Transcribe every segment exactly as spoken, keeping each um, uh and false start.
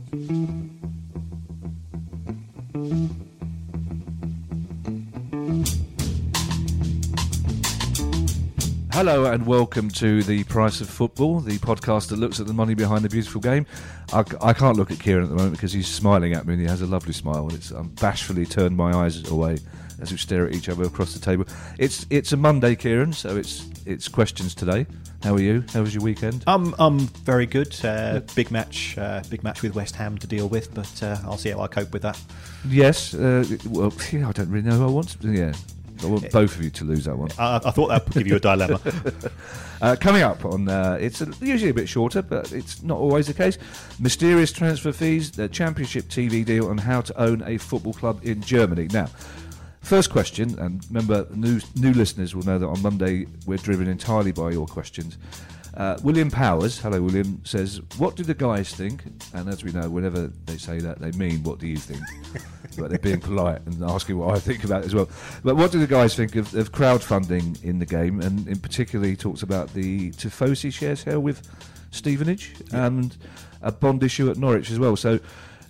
Hello and welcome to The Price of Football, the podcast that looks at the money behind the beautiful game. I, I can't look at Kieran at the moment because he's smiling at me and he has a lovely smile. And it's, I'm bashfully turned my eyes away as we stare at each other across the table. It's it's a Monday, Kieran, so it's it's questions today. How are you? How was your weekend? I'm um, very good. Uh, big match, uh, big match with West Ham to deal with, but uh, I'll see how I cope with that. Yes. Uh, well, yeah, I don't really know who I want. To, yeah. I want both of you to lose that one. I, I thought that would give you a dilemma. uh, coming up on, uh, it's a, usually a bit shorter, but it's not always the case. Mysterious transfer fees, the Championship T V deal, and how to own a football club in Germany. Now, first question, and remember, new new listeners will know that on Monday we're driven entirely by your questions. Uh, William Powers, hello William, says, what do the guys think? And as we know, whenever they say that, they mean, what do you think? But they're being polite and asking what I think about it as well. But what do the guys think of, of crowdfunding in the game? And in particular, he talks about the Tifosi share sale with Stevenage yeah. and a bond issue at Norwich as well. So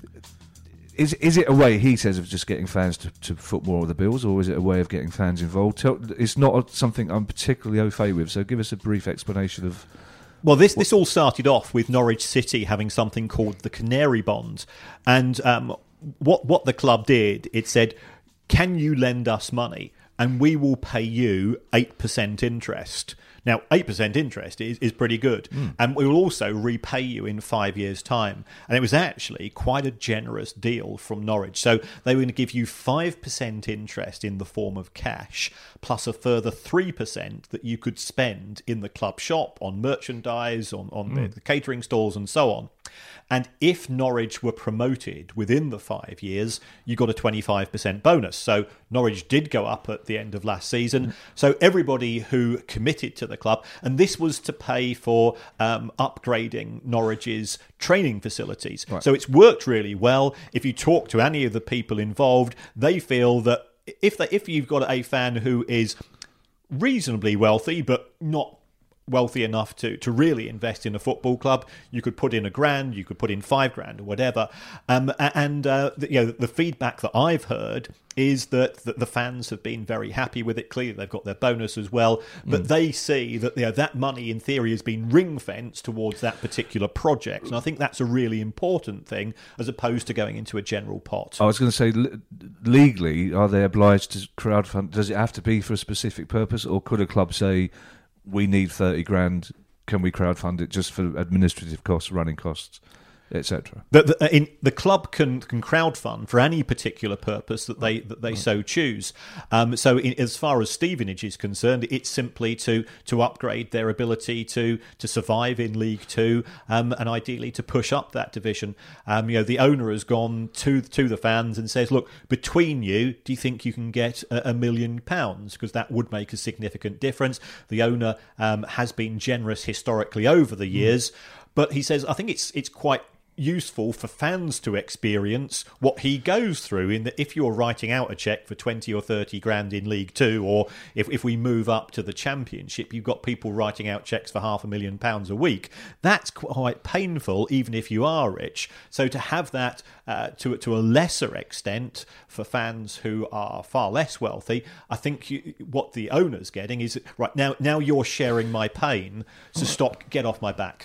is is it a way, he says, of just getting fans to, to foot more of the bills, or is it a way of getting fans involved? Tell, it's not something I'm particularly au fait with, so give us a brief explanation of... Well, this, this all started off with Norwich City having something called the Canary Bond. And um, what what the club did, it said, can you lend us money? And we will pay you eight percent interest. Now, eight percent interest is, is pretty good. Mm. And we will also repay you in five years' time. And it was actually quite a generous deal from Norwich. So they were going to give you five percent interest in the form of cash, plus a further three percent that you could spend in the club shop, on merchandise, on, on mm. the, the catering stalls and so on. And if Norwich were promoted within the five years, you got a twenty-five percent bonus. So Norwich did go up at the end of last season. So everybody who committed to the club, and this was to pay for um, upgrading Norwich's training facilities. Right. So it's worked really well. If you talk to any of the people involved, they feel that if they, if you've got a fan who is reasonably wealthy but not wealthy enough to to really invest in a football club, you could put in a grand, you could put in five grand or whatever. Um, and uh, the, you know, the feedback that I've heard is that, that the fans have been very happy with it. Clearly, they've got their bonus as well, but mm. they see that, you know, that money in theory has been ring fenced towards that particular project, and I think that's a really important thing as opposed to going into a general pot. I was going to say, legally, are they obliged to crowdfund? Does it have to be for a specific purpose, or could a club say, we need thirty grand, can we crowdfund it just for administrative costs, running costs, et cetera? The, the, in, the club can, can crowdfund for any particular purpose that they that they right. so choose. Um, so in, as far as Stevenage is concerned, it's simply to to upgrade their ability to to survive in League Two, um, and ideally to push up that division. Um, you know, the owner has gone to to the fans and says, look, between you, do you think you can get a, a million pounds? Because that would make a significant difference. The owner um, has been generous historically over the years, mm. but he says, I think it's it's quite useful for fans to experience what he goes through, in that if you're writing out a cheque for twenty or thirty grand in League Two, or if, if we move up to the Championship, you've got people writing out cheques for half a million pounds a week. That's quite painful, even if you are rich. So to have that uh, to, to a lesser extent for fans who are far less wealthy, I think you, what the owner's getting is, right, now, now you're sharing my pain, so stop, get off my back.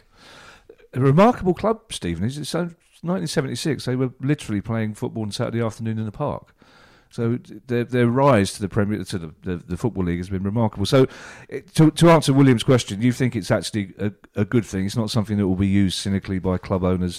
A remarkable club, Stevenage. It's nineteen seventy-six. They were literally playing football on Saturday afternoon in the park. So their their rise to the Premier to the, the, the Football League has been remarkable. So to to answer William's question, you think it's actually a, a good thing? It's not something that will be used cynically by club owners?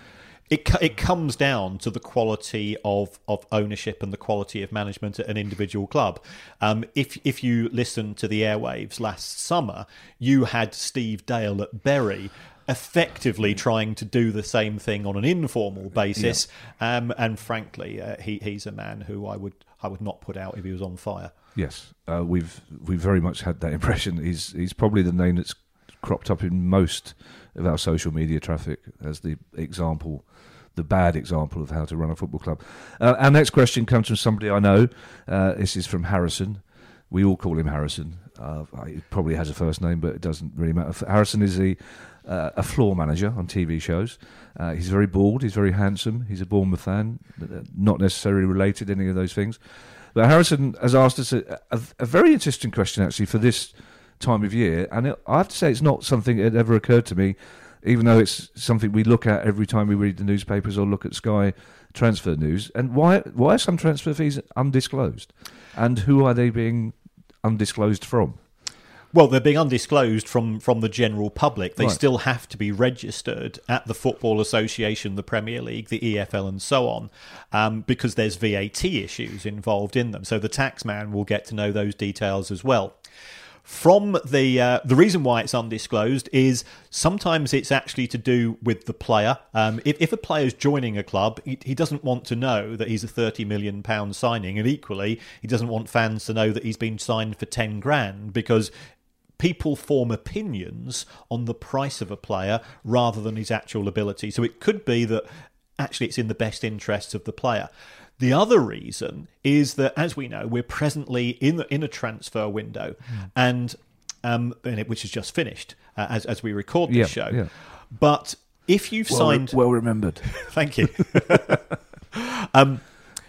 It it comes down to the quality of, of ownership and the quality of management at an individual club. Um, if if you listen to the airwaves last summer, you had Steve Dale at Bury effectively trying to do the same thing on an informal basis, yeah. um, and frankly, uh, he he's a man who I would I would not put out if he was on fire. Yes, uh, we've we've very much had that impression. He's he's probably the name that's cropped up in most of our social media traffic as the example, the bad example of how to run a football club. Uh, our next question comes from somebody I know. Uh, this is from Harrison. We all call him Harrison. Uh, he probably has a first name, but it doesn't really matter. Harrison is the, uh, a floor manager on T V shows. Uh, he's very bald, he's very handsome, he's a Bournemouth fan, not necessarily related to any of those things. But Harrison has asked us a, a, a very interesting question, actually, for this time of year. And it, I have to say it's not something that ever occurred to me, even though it's something we look at every time we read the newspapers or look at Sky transfer news. And why why are some transfer fees undisclosed? And who are they being undisclosed from? Well, they're being undisclosed from, from the general public. They Right. still have to be registered at the Football Association, the Premier League, the E F L and so on, um, because there's V A T issues involved in them. So the taxman will get to know those details as well. From the uh, the reason why it's undisclosed is sometimes it's actually to do with the player. Um, if, if a player's joining a club, he, he doesn't want to know that he's a thirty million pounds signing, and equally, he doesn't want fans to know that he's been signed for ten grand, because people form opinions on the price of a player rather than his actual ability. So it could be that actually it's in the best interests of the player. The other reason is that, as we know, we're presently in the, in a transfer window, mm. and um, and it, which has just finished uh, as as we record this yeah, show. Yeah. But if you've well, signed, well remembered, thank you. um,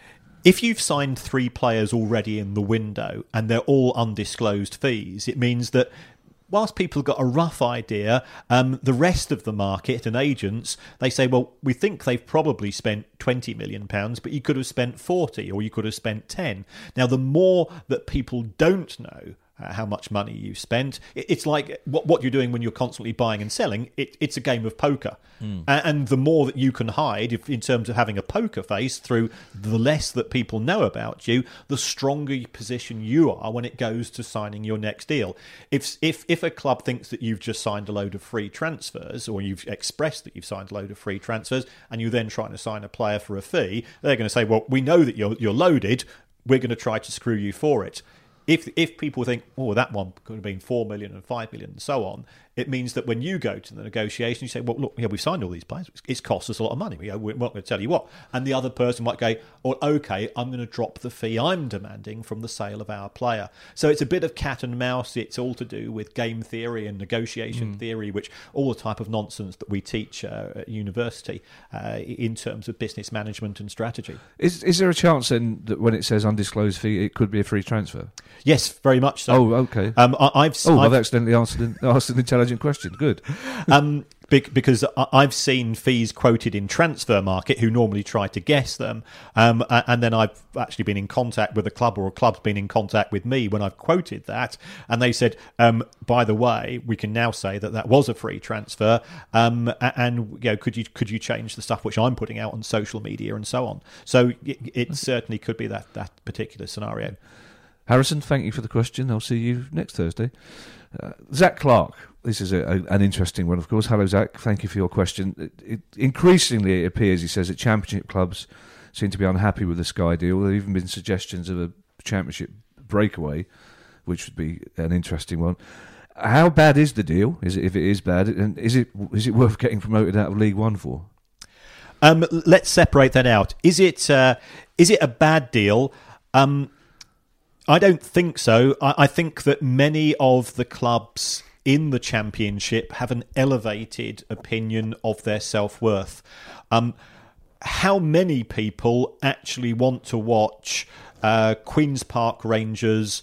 if you've signed three players already in the window and they're all undisclosed fees, it means that whilst people have got a rough idea, um, the rest of the market and agents, they say, well, we think they've probably spent twenty million pounds, but you could have spent forty or you could have spent ten. Now, the more that people don't know uh, how much money you've spent, it, it's like what, what you're doing when you're constantly buying and selling. It, it's a game of poker. Mm. And, and the more that you can hide if, in terms of having a poker face through the less that people know about you, the stronger position you are when it goes to signing your next deal. If if if a club thinks that you've just signed a load of free transfers, or you've expressed that you've signed a load of free transfers, and you're then trying to sign a player for a fee, they're going to say, well, we know that you're you're loaded, we're going to try to screw you for it. If if people think, oh, that one could have been four million and five million and so on, it means that when you go to the negotiation, you say, well, look, yeah, we've signed all these players. It's cost us a lot of money. We, we're not going to tell you what. And the other person might go, oh, okay, I'm going to drop the fee I'm demanding from the sale of our player. So it's a bit of cat and mouse. It's all to do with game theory and negotiation mm. theory, which all the type of nonsense that we teach uh, at university uh, in terms of business management and strategy. Is is there a chance then that when it says undisclosed fee, it could be a free transfer? Yes, very much so. Oh, okay. Um, I, I've oh, I've, I've accidentally answered an, asked an intelligent question. Good. um, because I've seen fees quoted in Transfer Market who normally try to guess them, um, and then I've actually been in contact with a club, or a club's been in contact with me when I've quoted that, and they said, um, by the way, we can now say that that was a free transfer, um, and you know, could you could you change the stuff which I'm putting out on social media and so on. So it, it certainly could be that that particular scenario. Harrison, thank you for the question. I'll see you next Thursday. Uh, Zach Clark, this is a, a, an interesting one, of course. Hello, Zach. Thank you for your question. It, it, increasingly, it appears, he says, that Championship clubs seem to be unhappy with the Sky deal. There have even been suggestions of a Championship breakaway, which would be an interesting one. How bad is the deal? Is it, if it is bad, and is it is it worth getting promoted out of League One for? Um, let's separate that out. Is it uh, is it a bad deal? Um, I don't think so. I, I think that many of the clubs in the Championship have an elevated opinion of their self-worth. Um, how many people actually want to watch uh, Queen's Park Rangers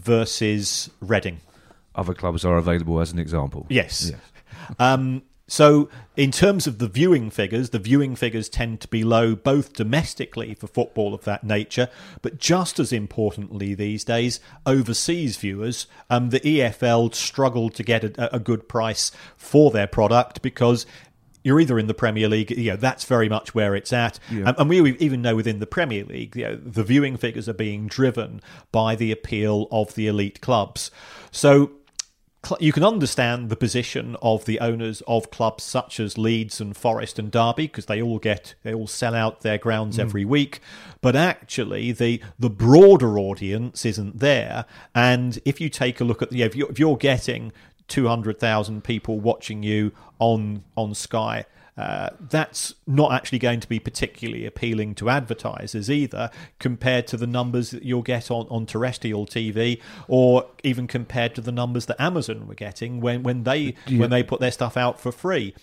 versus Reading? Other clubs are available as an example. Yes. yes. um, so in terms of the viewing figures, the viewing figures tend to be low both domestically for football of that nature, but just as importantly these days, overseas viewers. Um, the E F L struggled to get a, a good price for their product because you're either in the Premier League, you know, that's very much where it's at. Yeah. Um, and we even know within the Premier League, you know, the viewing figures are being driven by the appeal of the elite clubs. So you can understand the position of the owners of clubs such as Leeds and Forest and Derby, because they all get they all sell out their grounds mm. every week. But actually, the the broader audience isn't there. And if you take a look at the, you know, if you're, if you're getting two hundred thousand people watching you on on Sky uh, that's not actually going to be particularly appealing to advertisers either, compared to the numbers that you'll get on, on terrestrial T V, or even compared to the numbers that Amazon were getting when, when they Yeah. when they put their stuff out for free.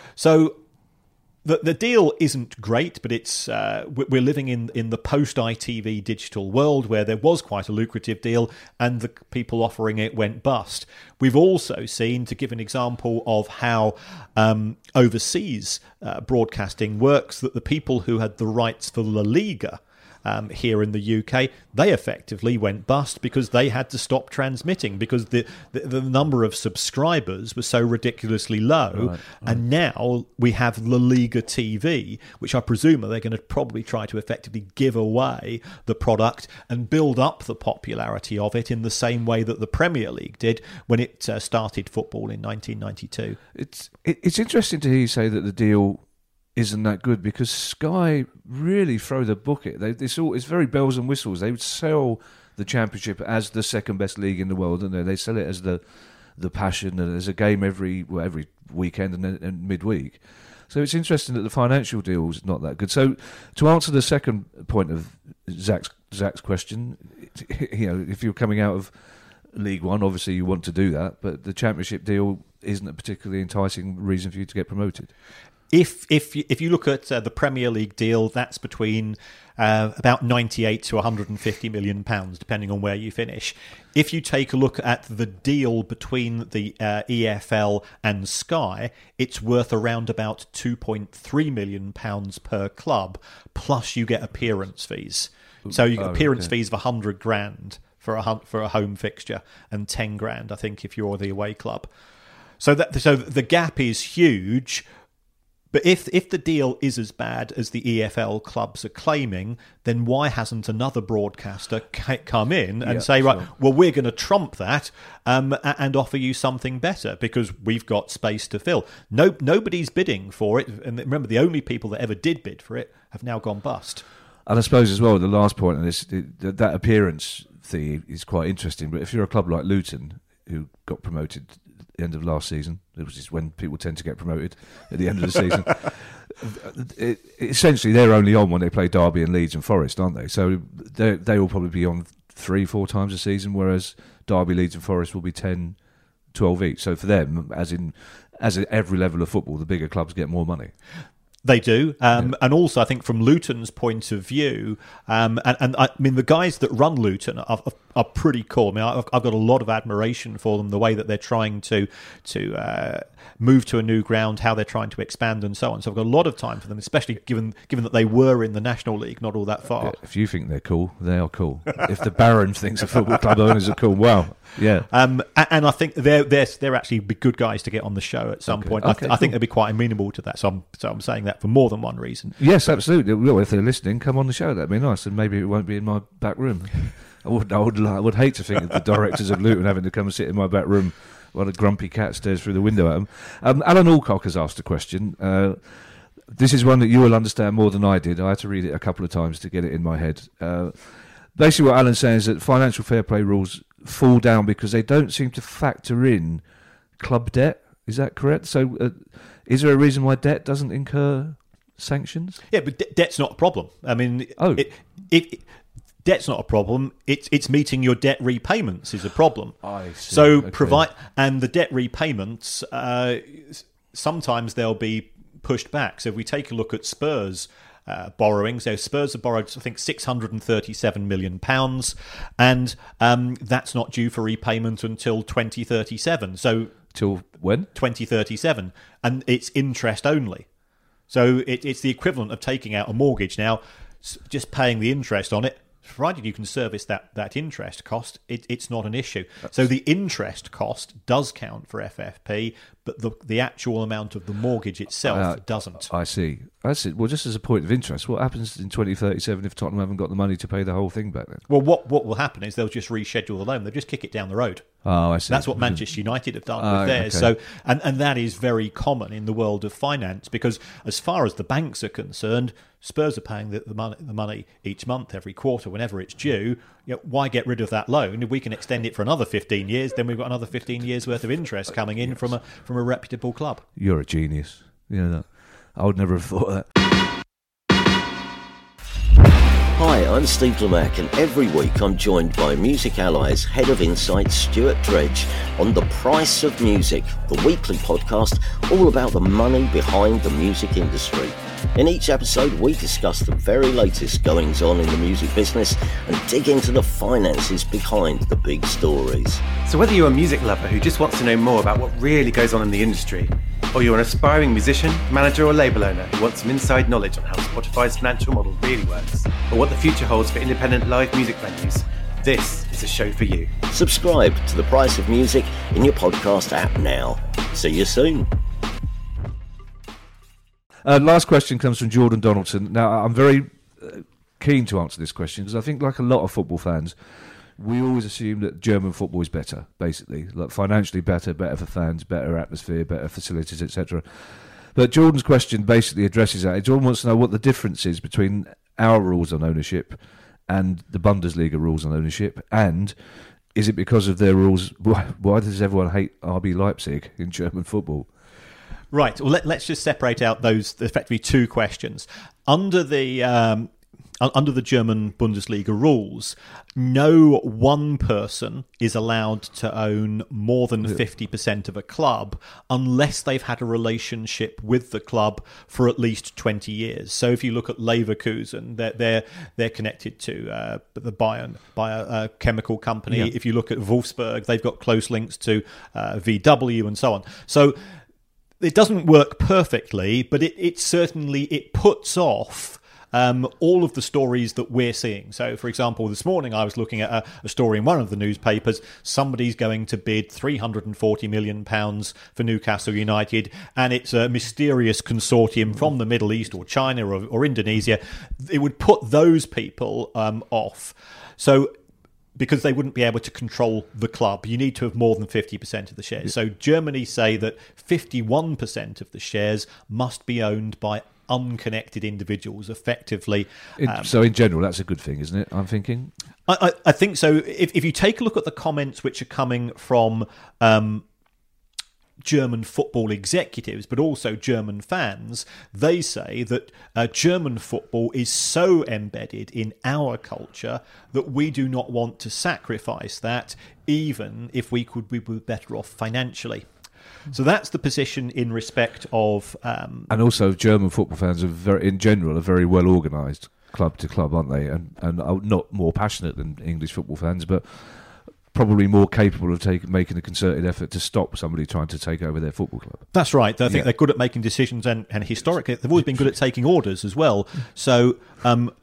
So the the deal isn't great, but it's uh, we're living in in the post I T V digital world where there was quite a lucrative deal and the people offering it went bust. We've also seen, to give an example of how um, overseas uh, broadcasting works, that the people who had the rights for La Liga Um, here in the U K, they effectively went bust because they had to stop transmitting because the, the, the number of subscribers was so ridiculously low. Right, right. And now we have La Liga T V, which I presume they're going to probably try to effectively give away the product and build up the popularity of it in the same way that the Premier League did when it uh, started football in nineteen ninety-two. It's it, it's interesting to hear you say that the deal isn't that good, because Sky really throw the book at it. They, it's, all, it's very bells and whistles. They would sell the Championship as the second best league in the world, don't they? They sell it as the the passion, and there's a game every well, every weekend and, and midweek. So it's interesting that the financial deal is not that good. So to answer the second point of Zach's, Zach's question, you know, if you're coming out of League One, obviously you want to do that, but the Championship deal isn't a particularly enticing reason for you to get promoted. If if you, if you look at uh, the Premier League deal, that's between uh, about ninety-eight to one hundred fifty million pounds, depending on where you finish. If you take a look at the deal between the uh, E F L and Sky, it's worth around about two point three million pounds per club, plus you get appearance fees. So you get oh, appearance okay. fees of one hundred grand for a for a home fixture, and ten grand, I think, if you're the away club. So that so the gap is huge. But if if the deal is as bad as the E F L clubs are claiming, then why hasn't another broadcaster come in and yeah, say, right, sure. well, we're going to trump that um, and offer you something better because we've got space to fill. No, nobody's bidding for it. And remember, the only people that ever did bid for it have now gone bust. And I suppose as well, the last point on this, that appearance thing is quite interesting. But if you're a club like Luton, who got promoted the end of last season, which is when people tend to get promoted at the end of the season. it, it, essentially, they're only on when they play Derby and Leeds and Forest, aren't they? So they they will probably be on three, four times a season, whereas Derby, Leeds and Forest will be ten, twelve each. So for them, as in as at every level of football, the bigger clubs get more money. They do, um, yeah. And also I think from Luton's point of view, um, and, and I mean the guys that run Luton are, are pretty cool. I mean I've, I've got a lot of admiration for them, the way that they're trying to to uh, move to a new ground, how they're trying to expand, and so on. So I've got a lot of time for them, especially given given that they were in the National League not all that far. If you think they're cool, they are cool. If the Baron thinks the football club owners are cool, wow, yeah. Um, and I think they're they're they're actually good guys to get on the show at some okay. point. Okay, I, th- cool. I think they'd be quite amenable to that. So I'm so I'm saying that for more than one reason. Yes, absolutely. Well, if they're listening, come on the show. That'd be nice, and maybe it won't be in my back room. I would, I would, I would hate to think of the directors of Luton having to come and sit in my back room while a grumpy cat stares through the window at them. Um, Alan Alcock has asked a question. Uh, this is one that you will understand more than I did. I had to read it a couple of times to get it in my head. Uh, basically, what Alan's saying is that financial fair play rules fall down because they don't seem to factor in club debt. Is that correct? So, uh, is there a reason why debt doesn't incur sanctions? Yeah, but de- debt's not a problem. I mean, oh. it, it, it, debt's not a problem. It's it's meeting your debt repayments is a problem. I see. So okay. provide and the debt repayments uh, sometimes they'll be pushed back. So if we take a look at Spurs. Uh, borrowing. So Spurs have borrowed, I think, six hundred thirty-seven million pounds, and um, that's not due for repayment until twenty thirty-seven. So till when? twenty thirty-seven, and it's interest only. So it, it's the equivalent of taking out a mortgage now, just paying the interest on it. Provided you can service that, that interest cost, it, it's not an issue. That's... So the interest cost does count for F F P, but the the actual amount of the mortgage itself uh, doesn't. I see. I see. Well, just as a point of interest, what happens in twenty thirty-seven if Tottenham haven't got the money to pay the whole thing back then? Well, what what will happen is they'll just reschedule the loan. They'll just kick it down the road. Oh, I see. That's what Manchester United have done uh, with theirs. Okay. So, and, and that is very common in the world of finance because as far as the banks are concerned, Spurs are paying the, the, money, the money each month, every quarter, whenever it's due. You know, why get rid of that loan? If we can extend it for another fifteen years, then we've got another fifteen years worth of interest coming in from a from a reputable club. You're a genius. You know that. I would never have thought that. Hi, I'm Steve Lamack, and every week I'm joined by Music Ally's Head of Insight, Stuart Dredge, on The Price of Music, the weekly podcast all about the money behind the music industry. In each episode, we discuss the very latest goings-on in the music business and dig into the finances behind the big stories. So whether you're a music lover who just wants to know more about what really goes on in the industry, or you're an aspiring musician, manager or label owner who wants some inside knowledge on how Spotify's financial model really works, or what the future holds for independent live music venues, this is a show for you. Subscribe to The Price of Music in your podcast app now. See you soon. Uh, last question comes from Jordan Donaldson. Now, I'm very uh, keen to answer this question because I think, like a lot of football fans, we always assume that German football is better, basically, like financially better, better for fans, better atmosphere, better facilities, et cetera. But Jordan's question basically addresses that. Jordan wants to know what the difference is between our rules on ownership and the Bundesliga rules on ownership, and is it because of their rules? Why, why does everyone hate R B Leipzig in German football? Right. Well, let, let's just separate out those effectively two questions. Under the um, under the German Bundesliga rules, no one person is allowed to own more than fifty percent of a club unless they've had a relationship with the club for at least twenty years. So if you look at Leverkusen, they're they're, they're connected to uh, the Bayern, Bayer uh, chemical company. Yeah. If you look at Wolfsburg, they've got close links to uh, V W and so on. So it doesn't work perfectly, but it, it certainly it puts off um, all of the stories that we're seeing. So, for example, this morning I was looking at a, a story in one of the newspapers. Somebody's going to bid three hundred forty million pounds for Newcastle United, and it's a mysterious consortium from the Middle East or China or, or Indonesia. It would put those people um, off. So, because they wouldn't be able to control the club, you need to have more than fifty percent of the shares. So Germany say that fifty-one percent of the shares must be owned by unconnected individuals, effectively. Um, so in general, that's a good thing, isn't it? I'm thinking. I, I, I think so. If, if you take a look at the comments which are coming from Um, German football executives, but also German fans, they say that uh, German football is so embedded in our culture that we do not want to sacrifice that, even if we could be better off financially. So that's the position in respect of... Um, and also German football fans, are very, in general, are very well organised club to club, aren't they? And, and are not more passionate than English football fans, but probably more capable of taking, making a concerted effort to stop somebody trying to take over their football club. That's right. I think yeah. they're good at making decisions, and, and historically they've always been good at taking orders as well. So um,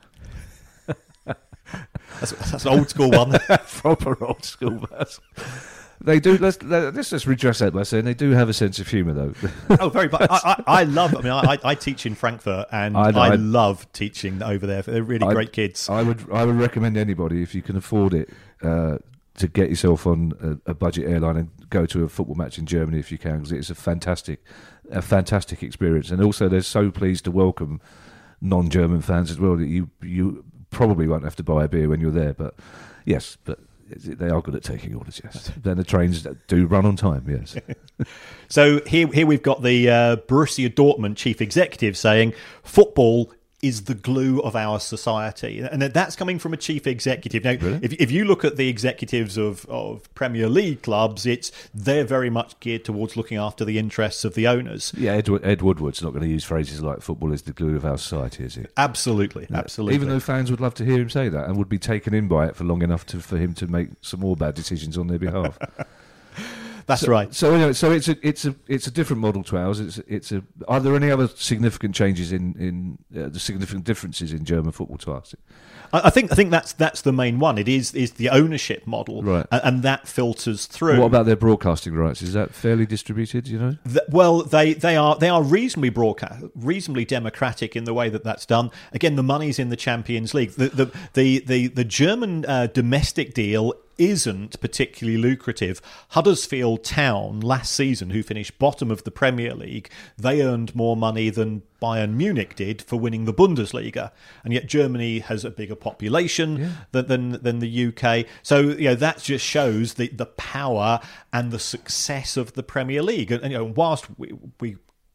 that's, that's an old school one. Proper old school verse. They do. Let's let's just redress that by saying they do have a sense of humour, though. Oh, very much. I, I, I love. I mean, I, I teach in Frankfurt, and I, I, I love teaching over there. They're really I, great kids. I would I would recommend anybody, if you can afford it, uh, to get yourself on a, a budget airline and go to a football match in Germany if you can, because it's a fantastic, a fantastic experience. And also, they're so pleased to welcome non-German fans as well that you you probably won't have to buy a beer when you're there. But yes, but. They are good at taking orders, yes. Then the trains do run on time, yes. So here, here we've got the uh, Borussia Dortmund chief executive saying football is the glue of our society, and that's coming from a chief executive. Now, really? if if you look at the executives of, of Premier League clubs, it's they're very much geared towards looking after the interests of the owners. Yeah, Ed, Ed Woodward's not going to use phrases like "football is the glue of our society," is he? Absolutely, yeah. absolutely. Even though fans would love to hear him say that and would be taken in by it for long enough to, for him to make some more bad decisions on their behalf. That's so, right. So anyway, so it's a it's a it's a different model to ours. It's it's a. Are there any other significant changes in in uh, the significant differences in German football to ours? I think I think that's that's the main one. It is is the ownership model, right. and, and that filters through. What about their broadcasting rights? Is that fairly distributed? You know. The, well, they, they are they are reasonably broadcast, reasonably democratic in the way that that's done. Again, the money's in the Champions League. The the the the, the German uh, domestic deal isn't particularly lucrative. Huddersfield Town last season, who finished bottom of the Premier League, they earned more money than Bayern Munich did for winning the Bundesliga, and yet Germany has a bigger population yeah. than, than than the U K. So you know that just shows the the power and the success of the Premier League. And, and you know, whilst we, we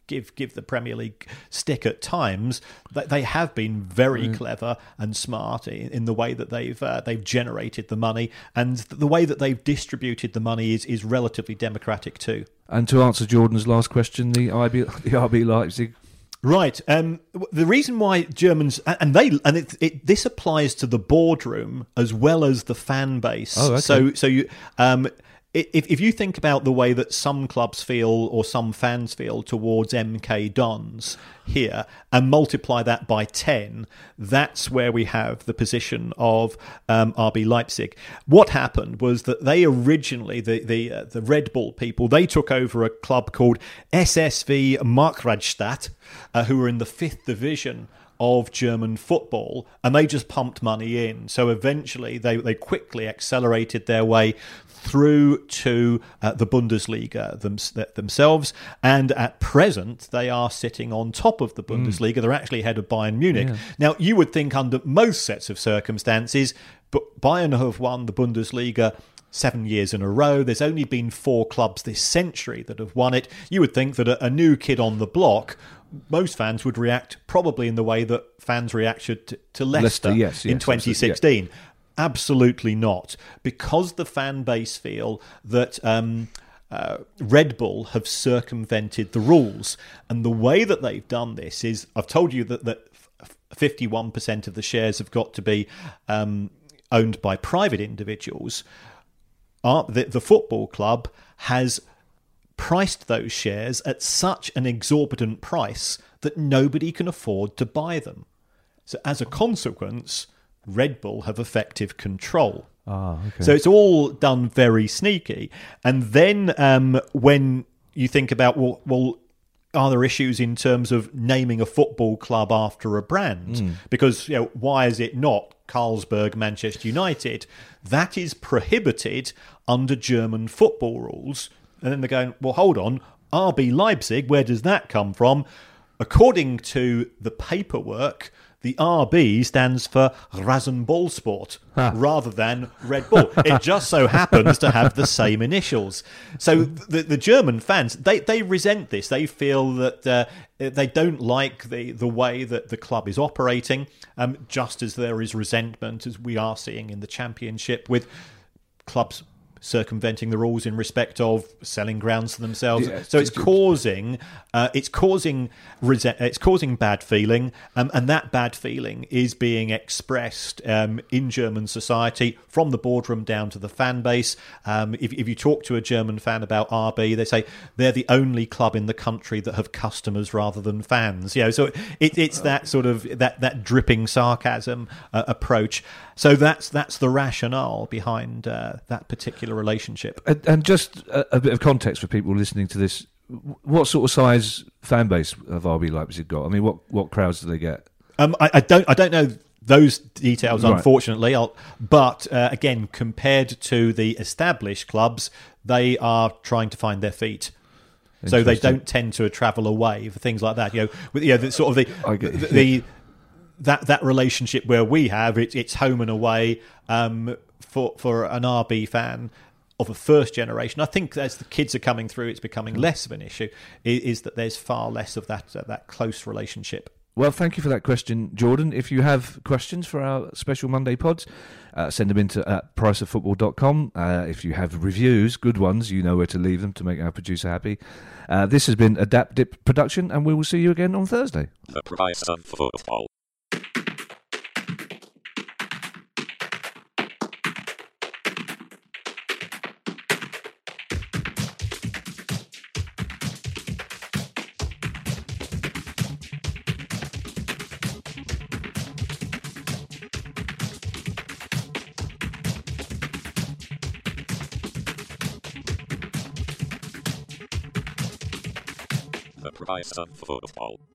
give give the Premier League stick at times, they, they have been very mm. clever and smart in, in the way that they've uh, they've generated the money, and the way that they've distributed the money is, is relatively democratic too. And to answer Jordan's last question, the R B, the R B Leipzig. Right. Um, the reason why Germans and they and it, it this applies to the boardroom as well as the fan base. Oh, okay. So so you um, if if you think about the way that some clubs feel or some fans feel towards M K Dons here and multiply that by ten, that's where we have the position of um, R B Leipzig. What happened was that they originally, the the, uh, the Red Bull people, they took over a club called S S V Markranstadt, uh, who were in the fifth division of German football, and they just pumped money in. So eventually they, they quickly accelerated their way through to uh, the Bundesliga them, themselves, and at present they are sitting on top of the Bundesliga. Mm. They're actually ahead of Bayern Munich. Yeah. Now, you would think under most sets of circumstances, but Bayern have won the Bundesliga seven years in a row. There's only been four clubs this century that have won it. You would think that a, a new kid on the block, most fans would react probably in the way that fans reacted to, to Leicester, Leicester yes, yes, in twenty sixteen. Yeah. Absolutely not. Because the fan base feel that um, uh, Red Bull have circumvented the rules. And the way that they've done this is, I've told you that, that fifty-one percent of the shares have got to be um, owned by private individuals. Uh, the, the football club has priced those shares at such an exorbitant price that nobody can afford to buy them. So as a consequence, Red Bull have effective control. Ah, okay. So it's all done very sneaky. And then um, when you think about, well, well, are there issues in terms of naming a football club after a brand? Mm. Because, you know, why is it not Carlsberg, Manchester United? That is prohibited under German football rules. And then they're going, well, hold on, R B Leipzig, where does that come from? According to the paperwork, the R B stands for Rasenballsport huh. rather than Red Bull. It just so happens to have the same initials. So the, the German fans, they, they resent this. They feel that uh, they don't like the, the way that the club is operating, um, just as there is resentment, as we are seeing in the Championship, with clubs circumventing the rules in respect of selling grounds to themselves. Yeah, so it's causing uh, it's causing resent- it's causing bad feeling, um, and that bad feeling is being expressed um, in German society from the boardroom down to the fan base. Um, if, if you talk to a German fan about R B, they say they're the only club in the country that have customers rather than fans. You know, so it, it's that sort of that that dripping sarcasm uh, approach. So that's that's the rationale behind uh, that particular relationship. And, and just a, a bit of context for people listening to this: what sort of size fan base have R B Leipzig got? I mean, what, what crowds do they get? Um, I, I don't I don't know those details, right. unfortunately. I'll, but uh, again, compared to the established clubs, they are trying to find their feet. So they don't tend to travel away for things like that. You know, with, you know, the, sort of the the. the That that relationship where we have it, it's home and away um, for for an R B fan of a first generation. I think as the kids are coming through, it's becoming less of an issue. Is, is that there's far less of that uh, that close relationship. Well, thank you for that question, Jordan. If you have questions for our special Monday pods, uh, send them into uh, price of football dot com. Uh, if you have reviews, good ones, you know where to leave them to make our producer happy. Uh, this has been Adapt Dip Production, and we will see you again on Thursday. The Price of Football. The Price of Football.